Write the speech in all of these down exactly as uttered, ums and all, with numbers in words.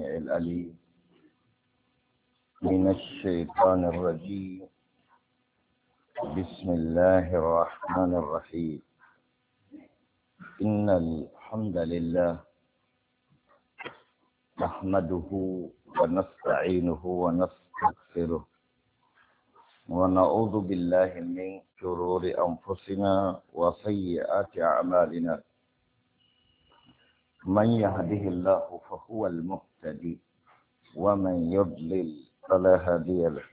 السميع العليم من الشيطان الرجيم. بسم الله الرحمن الرحيم. إن الحمد لله نحمده ونستعينه ونستغفره ونعوذ بالله من شرور أنفسنا وسيئات أعمالنا. من يهده الله فهو المهتدي ومن يضلل فلا هادي له.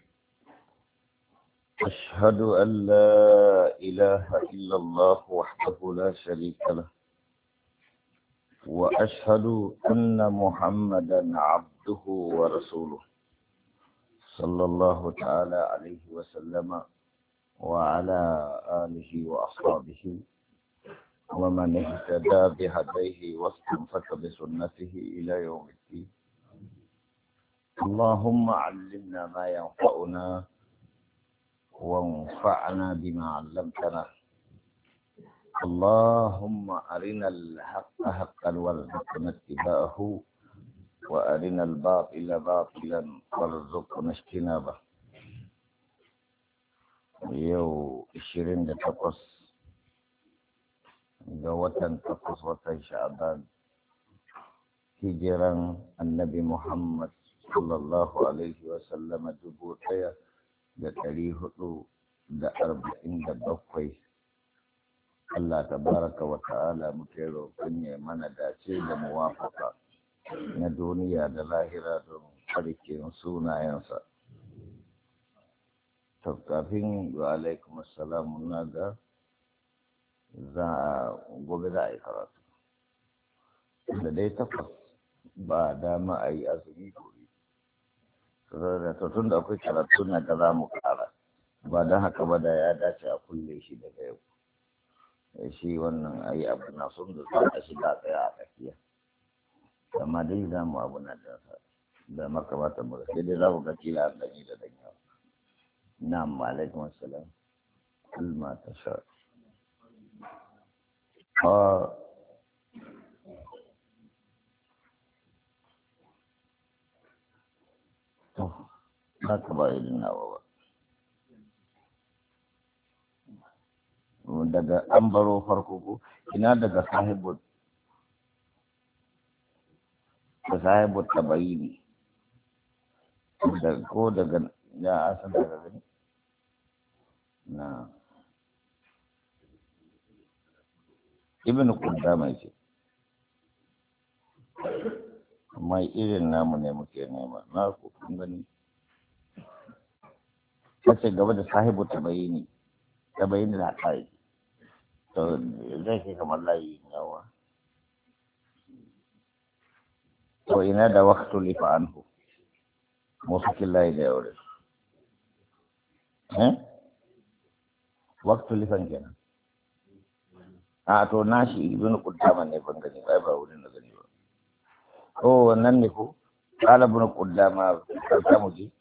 أشهد أن لا إله إلا الله وحده لا شريك له، وأشهد أن محمدا عبده ورسوله صلى الله تعالى عليه وسلم وعلى آله وأصحابه ومن اهتدى بهديه واستمسك بسنته إلى يوم الدين. اللهم علمنا ما ينفعنا وانفعنا بما علمتنا. اللهم أرنا الحق حقا وارزقنا اتباعه وأرنا الباطل باطلا وارزقنا اجتنابه. يو عشرين تقص ga watan takwas watan sha'ban hijiran annabi Muhammad sallallahu alaihi wa sallam dubu ɗaya da ɗari hudu da arba'in da bakwai. Allah tabaraka wa ta'ala muke roƙon ya mana dace da muwafaka na duniya da lahira don farkin sunayensa. To kafin wa alaikum assalam na ga za a gobe za a yi karatu da dai takwas ba dama a yi azumi gobe da tun da akwai karatu na da za mu kara ba don haka ba da ya dace a kulle shi daga yau shi wannan a yi abu na sun da za a shiga tsaya a tsakiya amma dai za mu abu na da da makamata mu sai dai za mu ga kila a ɗanyi da ɗanyawa. Na'am, alaikum assalam. Alma ta sha. Uh, oh, haka ba irin nawa ba. Daga an baro farko ko ina daga sahibu da sahibu tabayini da ko daga ya asan daga gani na ibn Qudama ce mai irin namu ne muke nema na ku kun gani kace gaba da sahibu tabayini tabayini da kai to zai ke kamar layi yawa to ina da waqtu li fa anhu mushkil layi da yawa eh waqtu li fan kenan a to nashi ibn Qudama ne ban gani ba ba wurin da gani ba. Oh wannan ne ko qala ibn Qudama ka mu ji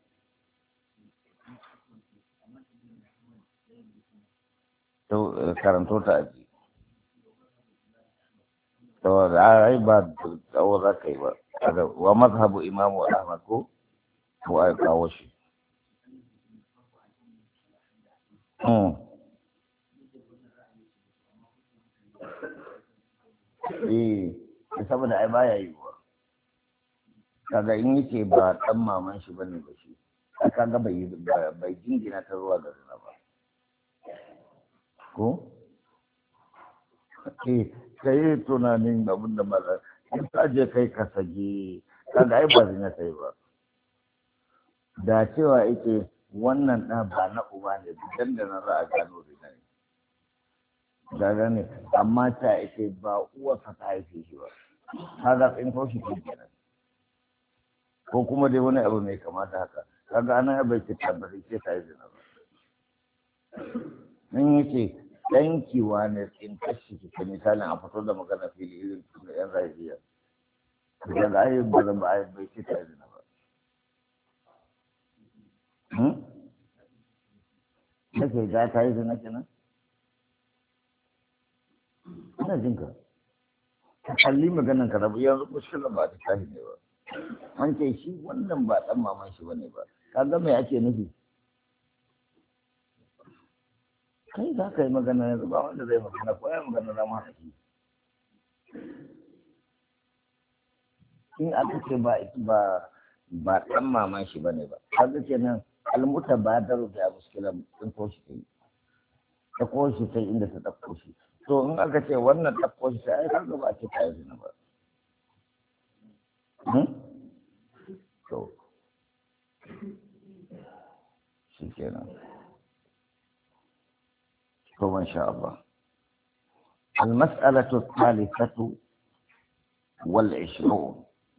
to karanto ta aji to ai ba dawo za kai ba kaga wa mazhabu imam Ahmad ko ko ai kawo shi hmm eh saboda ai baya yi ba kaga in yake ba dan maman shi bane ba shi kaga bai bai jingina ta zuwa ga zina ba ko eh kai tunanin abin da mala in ka je kai ka sage kaga ai ba zina sai ba da cewa yake wannan da ba na uba ne dan da na za a gano zina ne da gane amma ta ake ba uwarsa ta haife shi ba kaga in ko shi kenan ko kuma dai wani abu mai kamata haka kaga ana bai ce tabbata ce ta haife na ba in yake dankiwa ne in kashi ki misalin a fito da magana fili irin da yan rajiya daga ai ba zan ba ai bai ce ta haife na ba hmm nake ga ta haife na kenan ina jin ka ka kalli maganan ka rabu yanzu mushkilan ba ta tashi ne ba an ce shi wannan ba ɗan maman shi bane ba kaga me ake nufi kai za ka yi magana yanzu ba wanda zai magana ko ya magana za mu haɗa shi in aka ce ba ba ba ɗan maman shi bane ba kaga kenan almuta ba da rubuta muskila din ko shi kai ta ko shi sai inda ta ɗauko shi to in aka ce wannan ɗauko shi sai ai kaga ba ce ta yi ba to shi kenan to masha Allah المسألة الثالثة والعشرون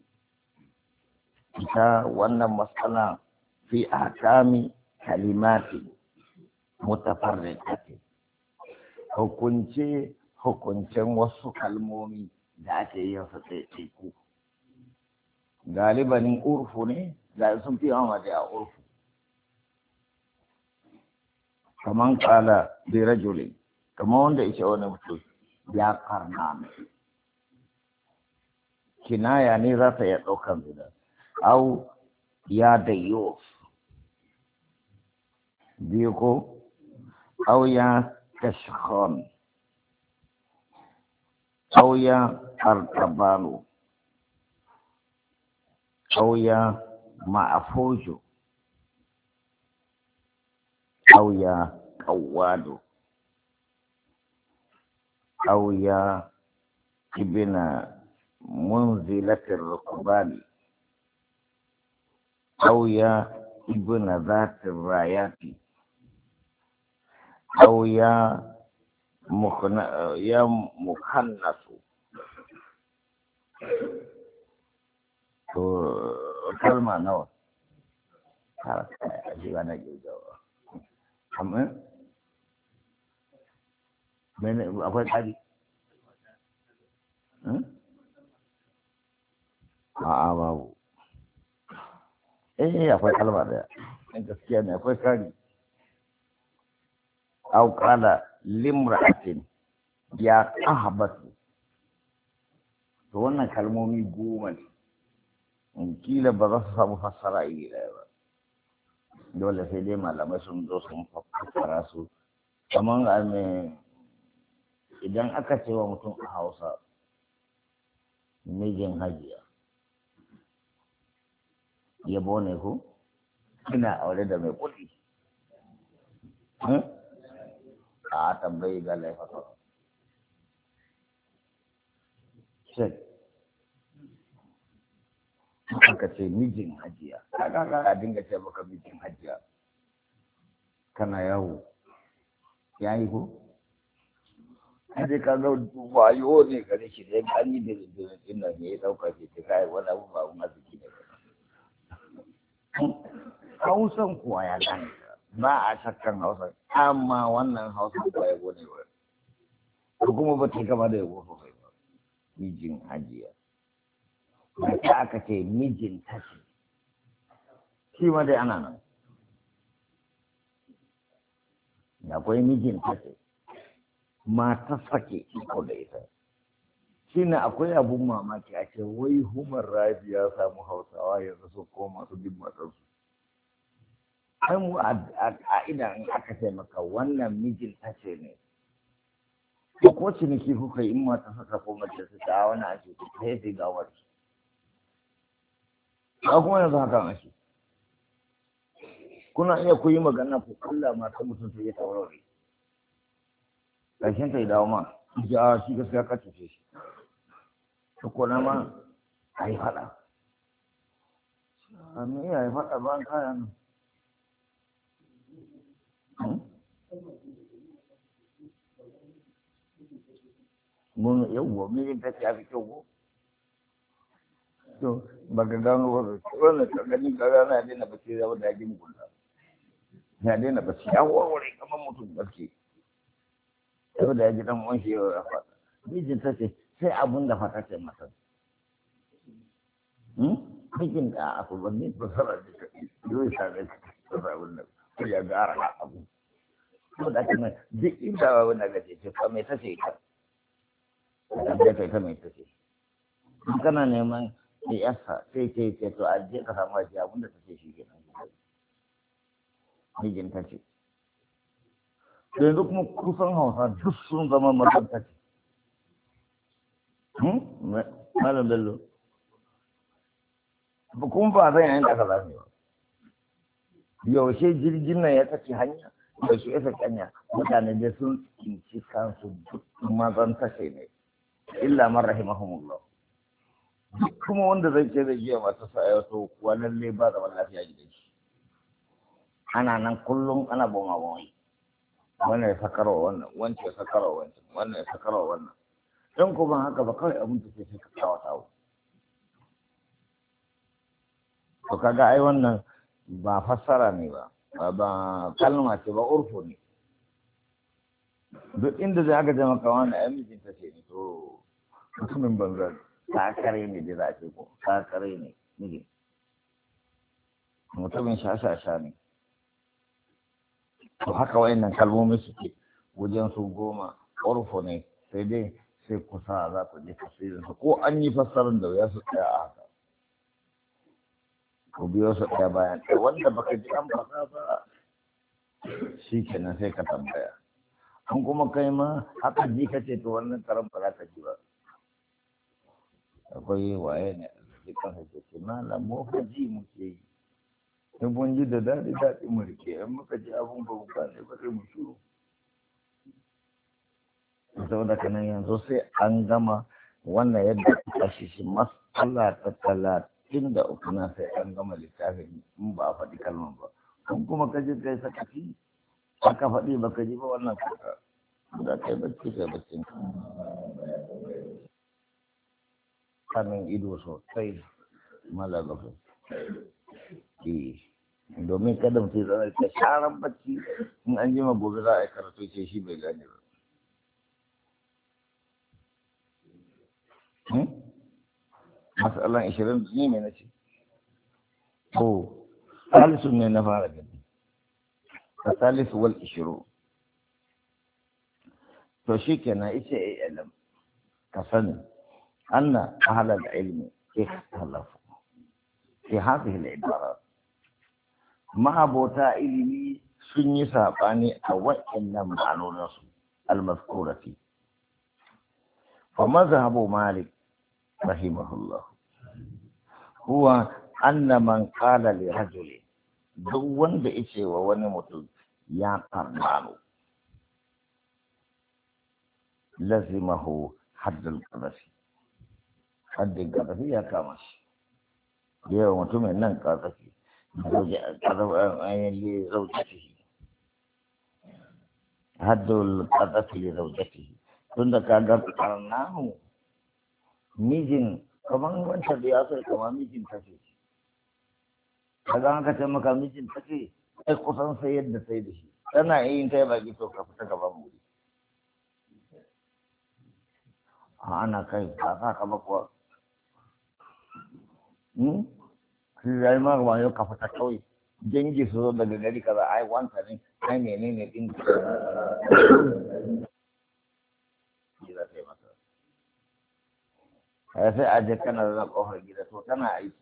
ita wannan matsala fi ahkami kalimati mutafarriqati hukunce hukuncen wasu kalmomi da ake yin su tsaitaiku galibanin urfu ne ga sun fi yawa da urfu kaman kala bi rajuli kaman wanda yake wani mutum ya karna mai kinaya ne za ta iya ɗaukan guda au ya dayyuf biyu ko au ya tashkhan au ya artabalu au ya ma'afuju au ya qawwadu au ya ibna munzilatir rukbani أو يا ابن ذات الرايات أو يا مخن يا مخنث to kalma nawa ka ji ba na jijawa amma mene akwai kadi a'a babu eh akwai kalma daya in gaskiya ne akwai kari au qala limra'atin ya ahbatu to wannan kalmomi goma ne in kila ba za su samu fassara iri daya ba dole sai dai malamai sun zo sun fassara su kamar a me idan aka ce wa mutum a Hausa mijin hajiya yabo ne ko ina aure da mai kuɗi a tambayi ga laifaka shek aka ce mijin hajiya kaga ka a dinga ce maka mijin hajiya kana yawo ya yi ko kaje ka ga wayo ne gare shi da an yi da din nan ne ya dauka shi ta kai wani abu ba mu arziki ne Hausan kuwa ya gane ba a shakkan Hausa amma wannan Hausa kuwa ya gone wa ko kuma ba ta gaba da yabo sosai ba mijin hajiya da ta aka ce mijin tashi shi ma dai ana nan akwai mijin tashi mata sake iko da ita shi ne akwai abun mamaki a ce wai Humar Rabi ya samu Hausawa yanzu su koma su bin matarsu ai mu a idan aka ce maka wannan mijin tace ne ko ko ciniki kuka yi in mata saka ko mace su ta wani ake ta sai ga wani ba kuma yanzu haka ake kuna iya ku yi magana ku kalla mata mutum ta yi taurari ƙarshen ta yi dawo ma ja shi gaskiya ka cuce shi ta kona ma a yi faɗa a me ya yi faɗa ba kaya nan mun yawwa mijin ta ya fi kyau ko to ba ka gano ba wannan ka gani ka gano ya daina bace ya wanda ya gini kunta ya daina bace ya warware kamar mutum barke yau da ya ji dan wanshi yau ya faɗa mijin ta ce sai abun da fata ce masa mijin da a kubanni ba sara da ka yau ya sa da ka sa abun da ko ya gara abu ko da kuma duk inda wani ga ce ce fa mai ta ce ita da kai ta mai ta ce kana neman da yasa sai ce ce to a je ka samu ajiya abinda ta ce shi kenan mijinta ce yanzu kuma kusan hausa duk sun zama mazanta ce malam bello ba kuma ba zan yayin da aka zame ba yaushe jirgin nan ya tafi hanya yaushe ya tafi hanya mutane da sun tsinci kansu duk mazan tashe ne illa man rahimahumullah duk kuma wanda zai ce zai jiya masu sa'ayi to kuwa lalle ba zaman lafiya gidan shi ana nan kullum ana boma bomai wannan ya sakarwa wannan wancan ya sakarwa wancan wannan ya sakarwa wannan don ko ban haka ba kawai abin da ke sai ka kawo tawo to kaga ai wannan ba fassara ne ba ba kalma ce ba urfu ne duk inda zai aka jama kawo na ai mijinta ce ne to mutumin banza sakare ne da za a ce ko sakare ne mijin mutumin shashasha ne to haka wayannan kalmomi suke wajen su goma urfu ne sai dai sai kusa za ku je tafsirin ko an yi fassarar da ya su tsaya a haka ko biyo su ɗaya bayan ɗaya wanda baka ji an faɗa ba shi kenan sai ka tambaya an kuma kai ma haka ji ka ce to wannan karan ba za ka ji ba akwai waye ne a cikin hajji ce malam mu fa ji muke yi in mun ji da daɗi daɗi mu rike in muka ji abun ba muka ne ba sai mu shiru saboda kanan yanzu sai an gama wannan yadda aka shi shi mas'ala ta talatin da uku na sai an gama littafin in ba a faɗi kalman ba kun kuma ka ji kai sakaci aka faɗi ba ka ji ba wannan kaka da kai bacci kai baccin kamin ido sosai malaba eh domin kada mutum zama ta sharan bacci in an jima gobe za a yi karatu ce shi bai gane ba masalan ishirin ne mai na ce ko salisun ne na fara gani a salisu wal ishiru to shi kenan ita ya ilam ka sani anna ahlal ilmi ikhtalafu fi hadhihi al-ibarat ma'abota ilimi sun yi saɓani a waɗannan ma'anoninsu al-mazkurati fa mazhabu malik rahimahullah huwa anna man qala li rajuli duk wanda yace wa wani mutum ya karnano lazimahu haddul qadasi haddul qadasi ya kama shi yawa mutumin nan qadasi لزوجته حد القذف لزوجته tunda ka ga karnahu mijin kaman wancan da ya sai kama mijin take kaga an ka ce maka mijin take ai kusan sai yadda sai da shi tana yin kai baki to ka fita gaban mu ana kai ka ka ba kuwa hmm shi ya yi mara wayo ka fita kawai dangi su zo daga gari kaza ai wanta ne ai menene din ai sai aje kana da kofar gida to tana aiki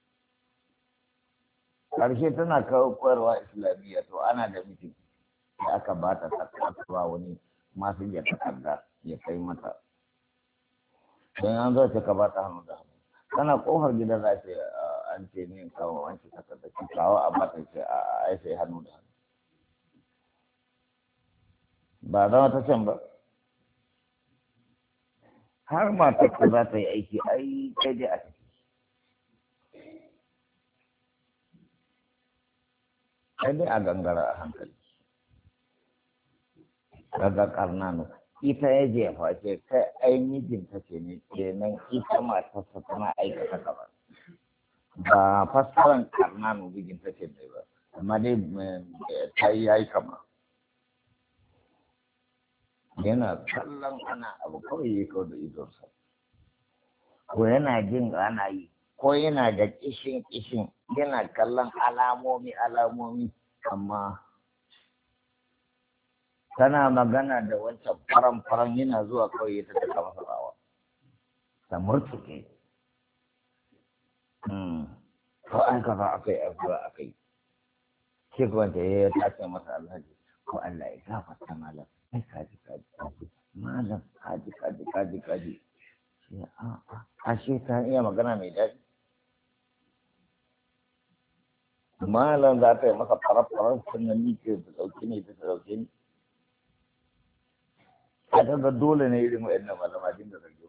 karshe tana kawo koyarwa islamiyya to ana da mutum da aka ba ta takarwa wani masu ya takarda ya kai mata don an zo ta ka ba ta hannu da hannu tana kofar gida za ta an ce ne kawo wancan kasar da ki kawo a bata ce a aife hannu da hannu ba zama ta can ba har matar ta za ta yi aiki ai kai dai a ciki kai dai a gangara a hankali daga karnanu ita ya jefa ce kai ai mijinta ce ne kenan ita matarsa tana aikata gaba ba fassaran karnanu mijinta ce ne ba amma dai ta yi yayi kama yana kallon ana abu kawai ya kawo da idonsa ko yana jin ana yi ko yana da kishin kishin yana kallon alamomi alamomi amma tana magana da wancan faran-faran yana zuwa kawai ta taka masa rawa ta murtuke Hmm. To an kafa akai addu'a akai. Ke wanda ya tace masa alhaji ko Allah ya gafarta malam. Ai kaji kaji kaji. Malam kaji kaji kaji kaji. Sai a a ashe ta iya magana mai daɗi. Malam za ta yi masa farar-farar sannan ni ke da ɗauki ne ta ɗauke ni. A ga dole ne irin waɗannan malamadin da zargi.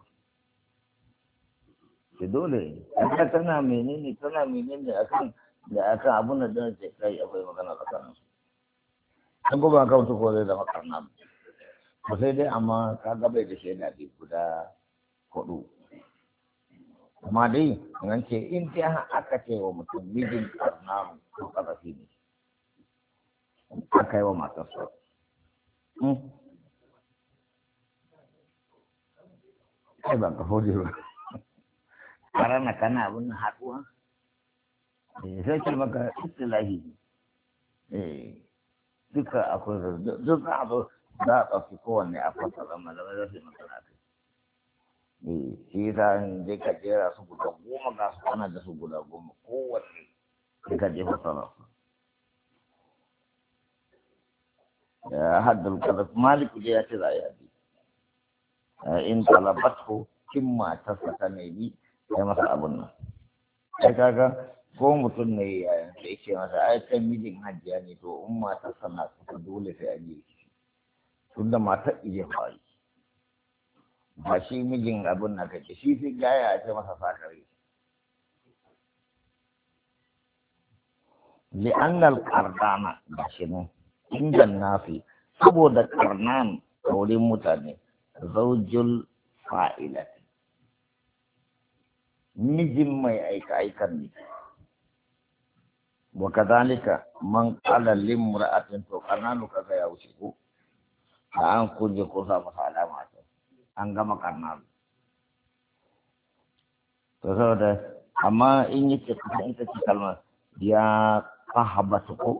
Ke dole, aka tana menene tana menene akan da akan abun da dan ce kai akwai magana tsakanin su. An goba ka mutu ko zai zama karna. Ba sai dai amma ka ga bai da shaida bi guda hudu. Amma dai nan ce in dai aka ce wa mutum mijin karna ko karafi ne. Aka yi wa matarsa. Kai ba ka hode ba. Karena kana abin haɗuwa. Sai ce maka istilahi. Duka akwai duka abu za a ɗauki kowanne a fasara malamai za su yi magana kai. Shi ta je ka jera su guda goma ga su ana da su guda goma kowanne sai ka je fasara su. Haddul kadaf maliku je ya ce za a yi hadisi. In talabatu kin matarsa ta nemi ya masa abun nan. Sai kaga ko mutum ne ya yake masa ai kan mijin hajjiya ne to in matar sana ta dole sai a yi shi. Tunda matar iya fari. Ba shi mijin abun nan kake shi sai gaya a ce masa sakare. Li'annal qardana ba shi ne inda nafi saboda karnan wurin mutane zaujul fa'ilat mijin mai aika aikan ne wa kadhalika man qala limra'atin to karnanu kaza ya wuce ko an kuje ko sa masa alama ta an gama karnanu to saboda amma in yake kusa ita ce kalmar ya fahabatu ko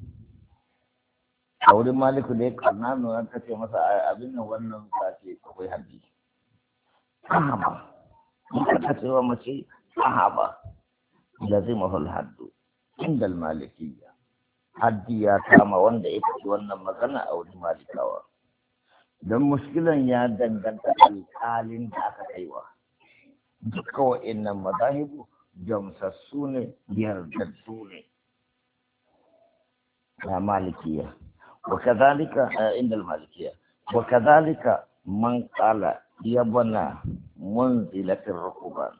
a wurin maliku da ya karnanu an kace masa abin nan wannan sace akwai haddi sahaba in ka ce wa mace sahaba lazimahu al-haddu inda al-malikiyya haddi ya kama wanda ya fi wannan magana a wurin malikawa don muskilan ya danganta alƙalin da aka kaiwa duka wa'annan mazahibu gamsassu ne yardaddu ne na malikiyya وكذلك عند المالكية وكذلك من قال يبنى منزلة الركبان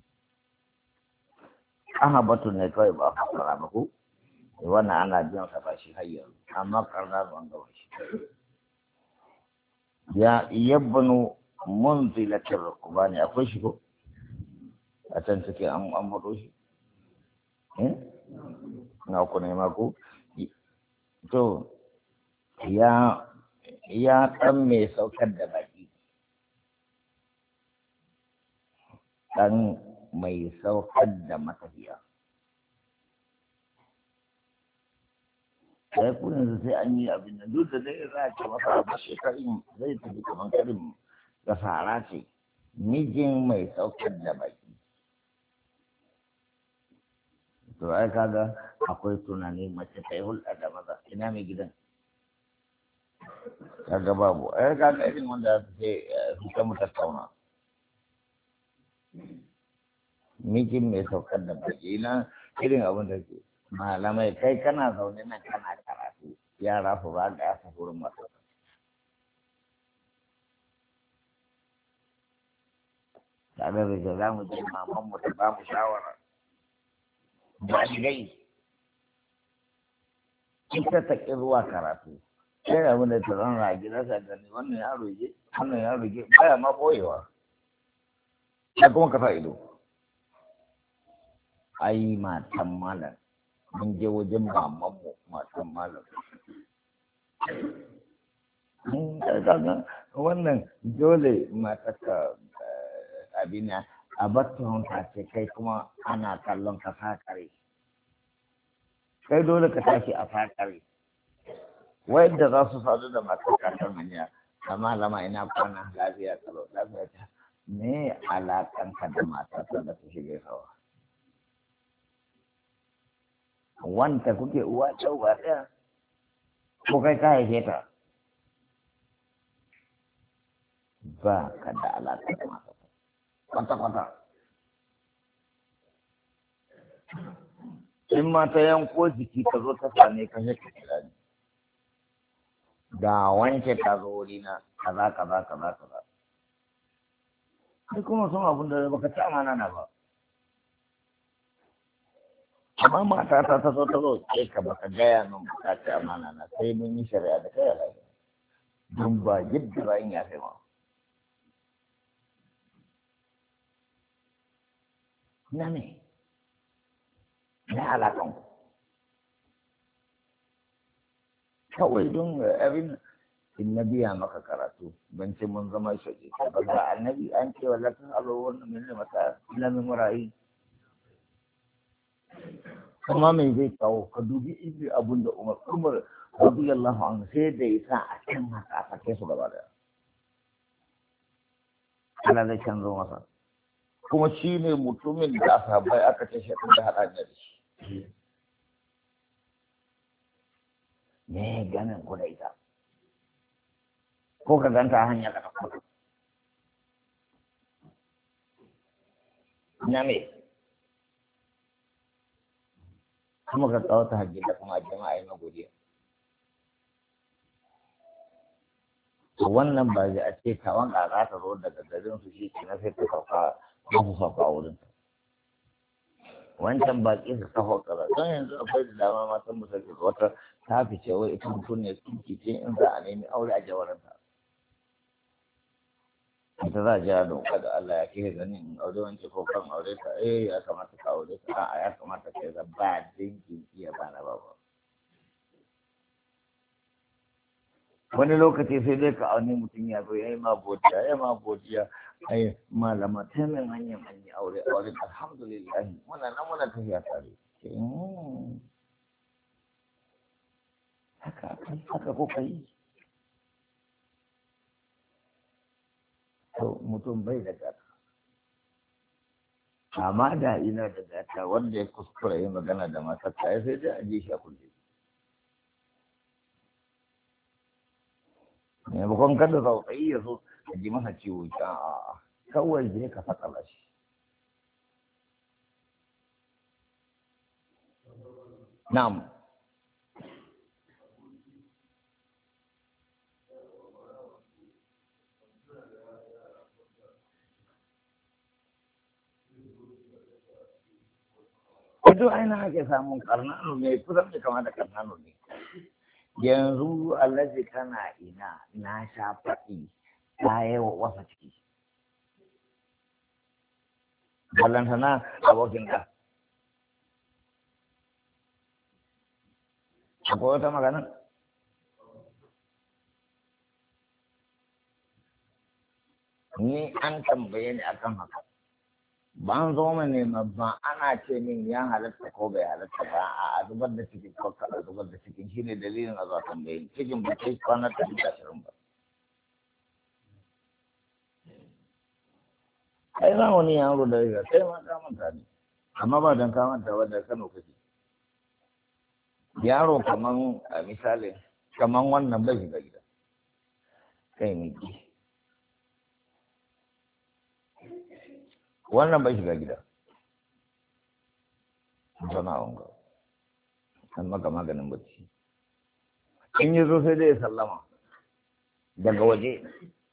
أهبط نكوي بأفكار عنه وانا أنا جون سباشي هيا أما قرنا بانغوش يا يبنو منزلة الركبان أخوشكو أتنسكي أم أمروش إيه ناكو نيماكو تو ya ya ɗan mai saukar da baki ɗan mai saukar da matafiya sai ku yanzu sai an yi abin da duk da dai za a ce masa abu shekarun zai tafi kamar karin da fara ce mijin mai saukar da baki to ai kaga akwai tunani mace ta yi hulɗa da maza ina mai gidan kaga babu ai kaga irin wanda sai fita mu tattauna mijin mai saukar da baki na irin abin da ke malamai kai kana zaune nan kana karatu yara su ba ga yasa wurin masu kaga da za mu je maman mu ta ba mu shawara ba shi gai ita ta ƙi zuwa karatu sai abin da ta zan rage na gani wannan ya roge wannan ya roge baya ma boyewa ya kuma ka sa ido ai matan malam mun je wajen maman mu matan malam kaga wannan dole matarka abin a batta ta ce kai kuma ana kallon ka fakare kai dole ka tashi a fakare wanda za su sadu da matar kasar hanya kama lama ina kwana lafiya kalau lafiya ta me alakanka da matar da ta shige sawa wanta kuke uwa ɗau ba ɗaya ko kai ka haife ta ba ka da alaƙa da mata kwata-kwata in ma ta yanko jiki ta zo ta same ka shi ka kira ni da wanke ta zo wuri na kaza kaza kaza kaza sai kuma sun abin da baka ci amana na ba amma mata ta ta zo ta zo ke ka baka gaya min ka ci amana na sai mun yi shari'a da kai a lafiya don ba yadda ba in ya kai ma na ne na alaƙan kawai don abin in na biya maka karatu ban ce mun zama shaƙi ba ga annabi an ce wa lakin alo wannan min da mata ilamin murayi kuma mai zai kawo ka dubi ibi abun da umar umar radiyallahu anhu sai da ya sa a kan haka a sake su gaba daya ana zai canzo masa kuma shi ne mutumin da sahabbai aka ce shi da haɗa da shi me ganin ku da ita ko ka ganta hanya ka tafi na me kuma ka kawo ta hajji da kuma jama'a yi magodiya wannan ba zai a ce kawan a za ta zo daga garin su shi ke na sai ta sauka ba su sauka wurin wancan baƙi su kafa kaza don yanzu akwai da dama matan musulmi wata ta fice wai ita mutum ne sun kice in za a nemi aure a jawaranta ita za a jira doka da Allah ya kike ganin in aure wancan ko kan aure ta eh ya kamata ka aure ta a'a ya kamata ka ga ba dinkin iya bana ba ba wani lokaci sai dai ka auni mutum ya zo ya yi ma godiya ya ma godiya ai malama ta min hanyar an yi aure aure alhamdulillah muna nan muna tafiya tare haka haka ko kai to mutum bai da gata amma da ina da gata wanda ya kuskura yi magana da matar ta sai dai a ji shi a kulle maimakon kada tsautsayi ya zo ka ji masa ciwo a kawai je ka fatsala shi na'am Kudu aina ake samun karnano ne kusan da kama da karnano ne yanzu allaji kana ina na sha faɗi ta yi wa wasa ciki ballantana abokin da akwai wata magana ni an tambaye ni akan haka ban zo ma nema ba ana ce min ya halatta ko bai halatta ba a zubar da cikin ko ka zubar da cikin shine dalilin a zuwa tambaye cikin ba kai kwana ta da shirin ba kai za wani yaro da ya kai ma ka manta ne amma ba dan ka manta wanda Kano kake yaro kaman a misali kaman wannan bai shiga gida kai ne wannan bai shiga gida zama wanga an maka maganin bacci in yi zo sai dai ya sallama daga waje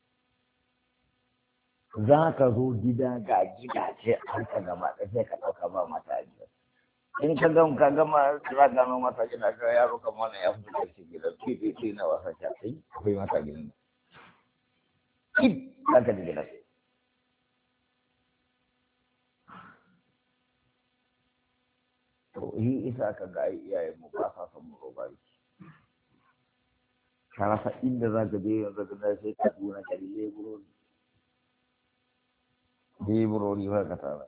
za ka zo gida ga gidaje an ka gama da sai ka ɗauka ba mata a gida in ka gama ka gama za ka gano mata gida ka yaro kamar wannan ya fito da shi gida fi na wasa ta kai akwai mata gidan kip za ka ji gida to yi isa ka ga iyayen mu ba sa son mu roba ka rasa inda za ka je yanzu da sai ka duna ka leburori leburori ba ka tara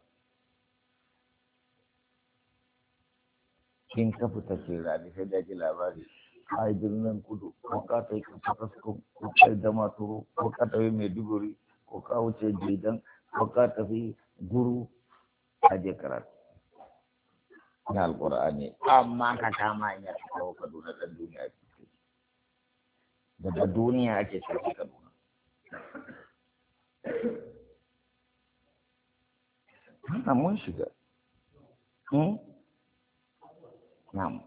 kin ka fita ce rani sai da ji labari ai birnin kudu ko ka ta yi kafasko ko kai da maturu ko ka tafi maiduguri ko ka wuce jidan ko ka tafi guru a je karatu na alƙur'ani amma ka kama in ya kawo Kaduna ɗan duniya ce daga duniya ake sarki Kaduna haka mun shiga na'am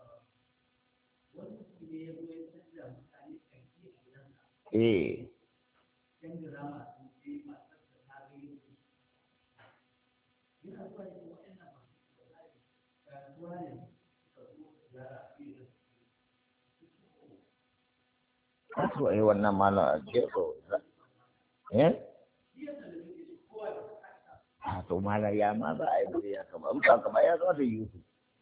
eh Asu ai wannan malam a jero eh a to malam ya ma ba a yi bari ya kama in ba kama ya zo da yusu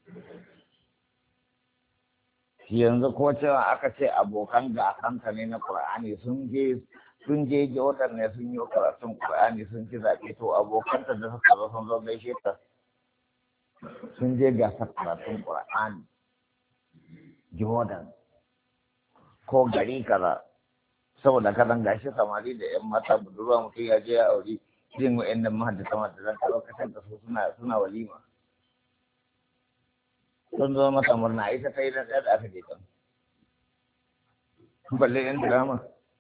yanzu ko cewa aka ce abokan gasanta ne na Qur'ani sun je sun je Jordan ne sun yi karatun Qur'ani sun ci zaɓe to abokanta da suka zo sun zo gaishe ta sun je gasar karatun Qur'ani Jordan ko gari kaza saboda kadan gashi samari da yan mata budurwa mutum ya je ya aure irin wa'annan mahaddata mahaddatan ta lokacin da su suna suna walima sun zo mata murna ita ta yi da tsaye da aka je kan balle yan drama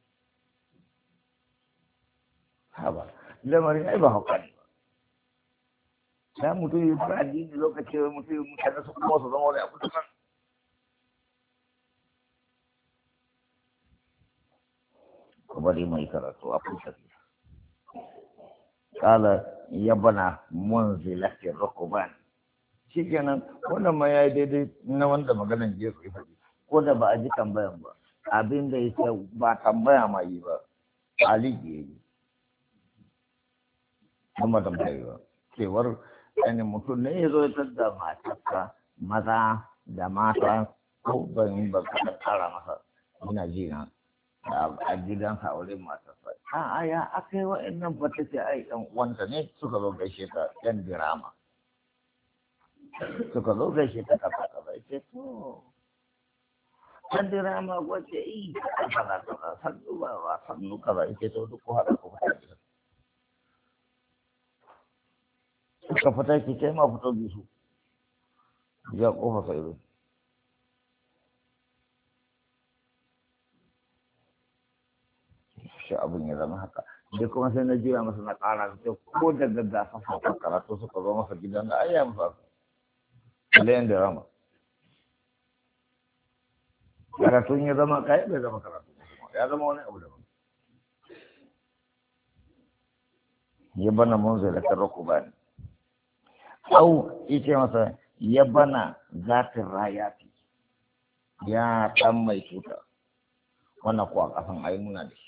haba lamarin ai ba hauka ne ba sai mutum yi fara addini lokacin mutum mutane su kuma su zama wani abu da bari mai karatu a fusafi kala ya bana munzilatin rukuban shi kenan wannan ma ya yi daidai na wanda maganan je su faɗi ko da ba a ji tambayan ba abin da ya ce ba tambaya ma yi ba aliki ya yi kuma tambaya ba cewar ɗani mutum ne ya zo ya tadda matarsa maza da mata ko ban ba ka tsara masa ina ji na a gidansa a wurin matarsa a aya aka yi wa'annan fata ce ai ɗan uwanta ne suka zo gaishe ta ɗan dirama suka zo gaishe ta kafa kafa ce to ɗan dirama wace yi ta kafa kafa sannu ba ba sannu kaza ce to duk ko haɗa ko fata suka fita ki kai ma fito bisu ya kofa sai shi abin ya zama haka da kuma sai na jira masa na ƙara da ko da gaggafa fa karatu suka zo masa gidan da ayya masa alayan da rama karatun ya zama kai bai zama karatu ya zama wani abu daban ya bana mun zai da karraku ba ne au ita masa ya bana zatin rayati ya dan mai cuta wannan kuwa kafin ayi muna da shi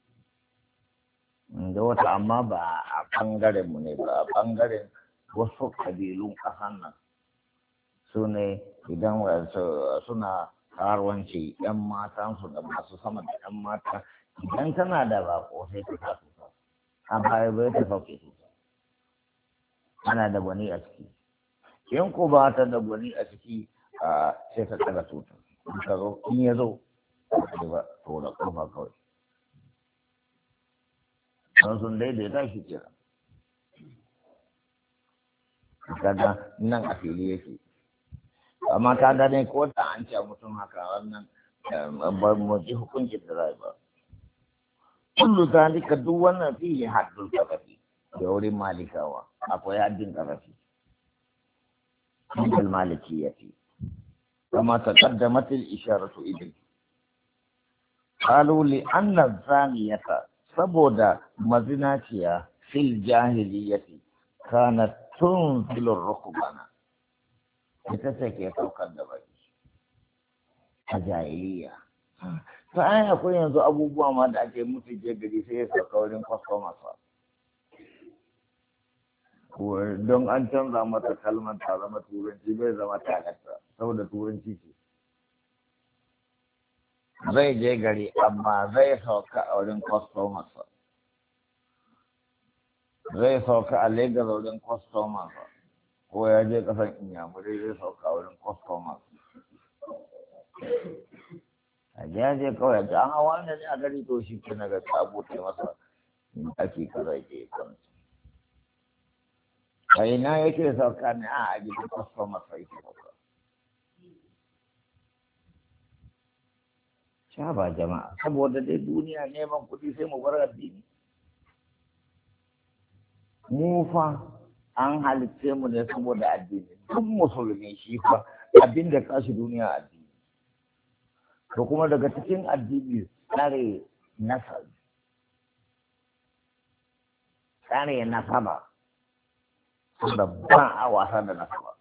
da wata amma ba a ɓangaren mu ne ba a ɓangaren wasu ƙabilun ƙasan nan su ne idan suna karuwanci yan matansu da masu sama da yan mata idan tana da bako sai ta sa su amma ya bai ta sauke su ana da gwani a ciki in ko ba ta da gwani a ciki sai ta tsaga tuta in ka zo in ya zo ba to da kofa kawai don sun daidaita shi kira kaga nan a fili yake amma ka gane ko da an ce mutum haka wannan ba mu ji hukuncin da zai ba kullu zalika duk wannan fihi haddul qadari da wurin malikawa akwai haddin qadari al malikiyati kama taqaddamat al isharatu ilayhi qalu li anna zaniyata saboda mazinaciya fil jahiliyyati kanat tunzilur rukbana ita ce ke saukar da baki a jahiliya ta ai akwai yanzu abubuwa ma da ake mutu je gari sai ya sauka wurin customers don an canza mata kalmar ta zama turanci bai zama talatta saboda turanci ce zai je gari amma zai sauka a wurin customers zai sauka a Lagos wurin customers ko ya je kasan inyamurai zai sauka a wurin customers a jaje kawai da an hawa ne a gari to shi ke na ga sabo ta masa ake kaza ke kwanci a ina yake sauka ne a a gidan kwasfamar sai yake sauka. Sha ba jama'a saboda dai duniya neman kuɗi sai mu bar addini. Mu fa an halitce mu ne saboda addini, duk musulmi shi fa abin da kashi duniya addini. To kuma daga cikin addini tsare nasar, tsare nasaba, saboda ba a wasa da nasaba.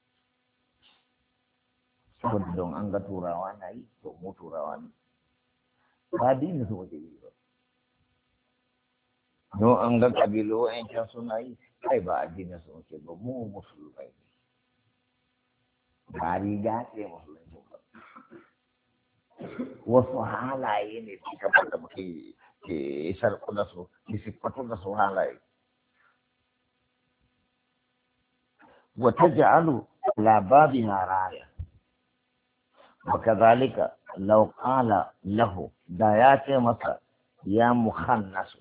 Saboda don an ga turawa na yi, to mu turawa ne. Ba addini su waje yi ba. Don an ga ƙabilu wa'yancan suna yi, kai ba addini su waje ba, mu musulmai ne. Ba riga ce musulunci ba. Wasu halaye ne su kamar da muke ke sarku da su, ke siffatu da su halaye. Wata ja'alu lababiha raya. وكذلك لو قال له دايات مصر يا مخنث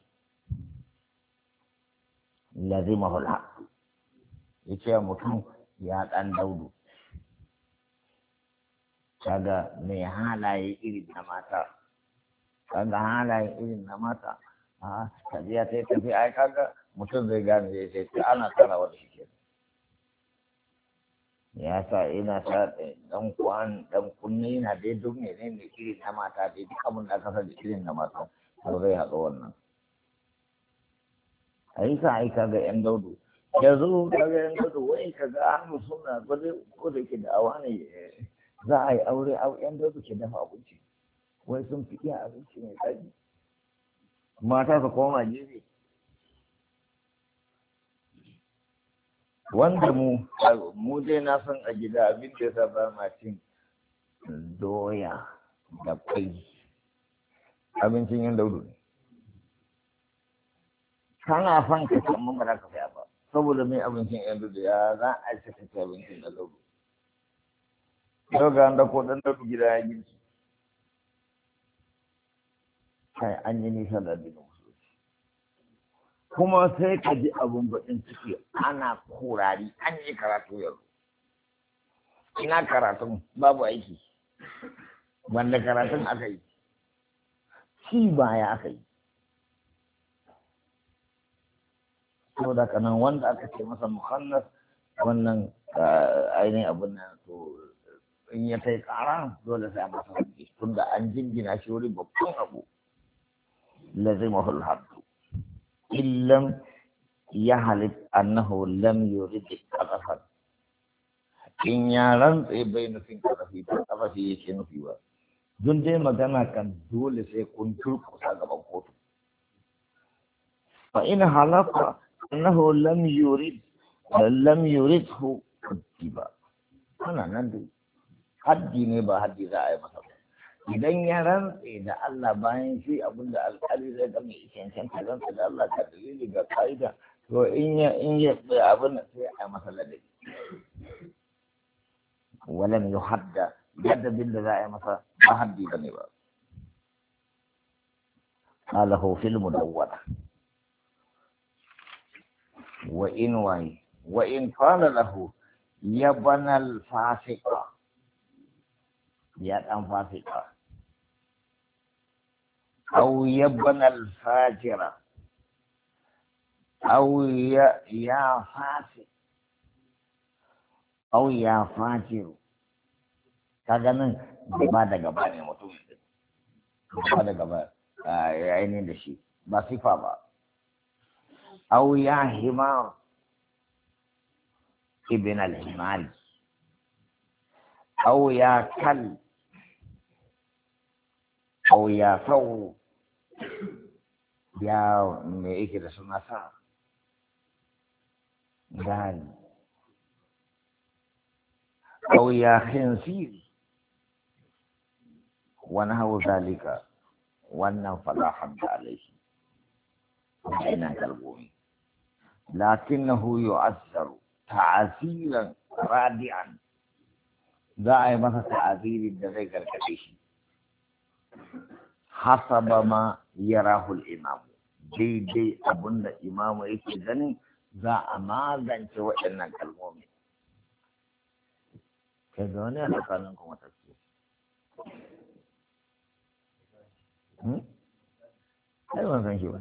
لزمه الحق yace mutum ya dan daudu kaga mai halaye irin na mata kaga halaye irin na mata a tafiya ta tafi ai kaga mutum zai gane ya ce ana tsara wata shi ya sa ina sa dan kwan dan kunne yana dai duk ne ne ne irin na mata dai duk abin da aka sani irin na mata to zai haɗa wannan ai sa ai kaga yan daudu yanzu kaga yan daudu wai kaga ahlu sunna ko dai ko da ke da awa ne za a yi aure a yan daudu ke dafa abinci wai sun fi iya abinci mai tsari mata su koma gefe wanda mu mu dai na san a gida abin da ya ba ma cin doya da kwai abincin yan daudu ne kana fan ka san mun ba za ka saya ba saboda mai abincin yan daudu ya za a ci ka abincin da daudu yau ga da ko dan daudu gida ya girki kai an yi nisa da addinin kuma sai ka ji abun baɗin ciki ana kurari an yi karatu yanzu ina karatun babu aiki wanda karatun aka yi ci baya aka yi saboda kanan wanda aka ce masa muhannas wannan ainihin abun nan to in ya kai kara dole sai a masa hanci tunda an jingina shi wuri babban abu lazimahul haddu illam يحلف أنه لم يرد القذف in ya rantse bai nufin ƙarfi ba ƙarfi yake nufi ba don dai magana kan dole sai kun turkusa gaban kotu fa in halafa annahu lam yurid lam yuridhu kutiba ana nan dai haddi ne ba haddi za a yi masa ba idan ya rantse da Allah bayan shi abinda alƙali zai ga mai cancanta rantse da Allah ka dalili ga ka'ida to in ya in ya abin sai a masa ladabi walam yuhadda ladabin da za a yi masa ba haddi bane ba qalahu fil mudawwana wa in wai wa in qala lahu ya banal fasiqa ya dan fasika أو يبنى الفاجرة أو يا يا فاسق أو يا فاجر kaga nan gaba da gaba ne mutum gaba da gaba ya yi da shi ba sifa ba أو يا حمار ابن الحمار أو يا كلب أو يا ثور ya me yake da suna sa gani أو يا خنزير ونحو ذلك wannan fala hadda alaihi ina kalbomi lakinnahu yu'assaru ta'asiran radi'an za a yi masa ta'aziri da zai gargaɗe shi hasaba ma yarahu al-imam daidai abunda imamu yake ganin za a magance waɗannan kalmomi kai ga wani a tsakanin kuma tafiye ai ban san shi ba